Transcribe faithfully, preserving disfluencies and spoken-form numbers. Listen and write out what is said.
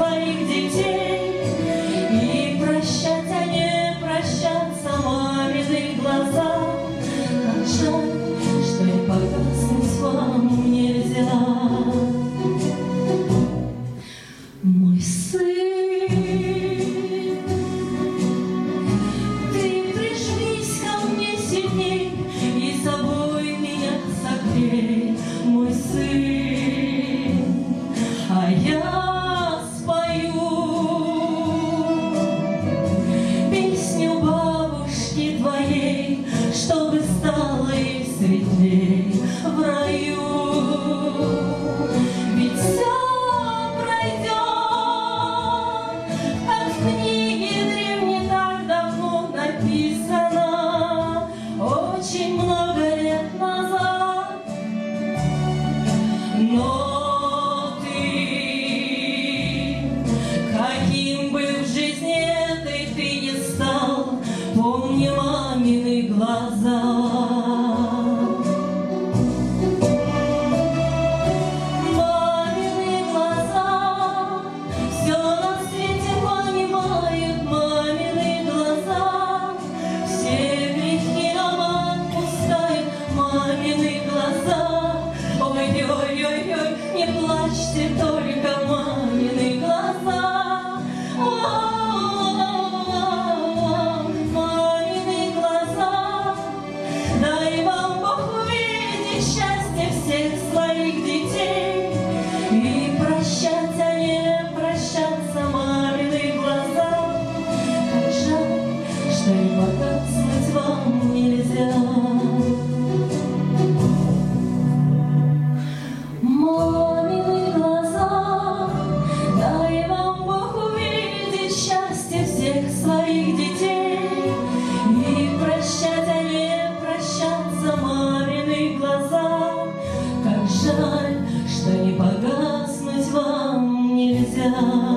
своих детей. И прощать, а не прощаться мамины глаза. Как жаль, что и погаснуть вам нельзя. Мой сын, ты прижмись ко мне сильней и собой меня согрей, мой сын, а я спою песню бабушки твоей, чтобы стало ей светлей в раю. Ведь все очень много лет назад, но ты, каким бы в жизни этой ты не стал, помни мамины глаза. Ой-ой-ой, не плачьте, только мамины глаза. Мамины глаза. Дай вам Бог увидеть счастье всех своих детей. И прощать, а не прощаться мамины глаза. Как жаль, что и погаснуть вам нельзя. Мамины глаза, дай вам Бог увидеть счастье всех своих детей. И прощать, а не прощаться мамины глаза. Как жаль, что не погаснуть вам нельзя.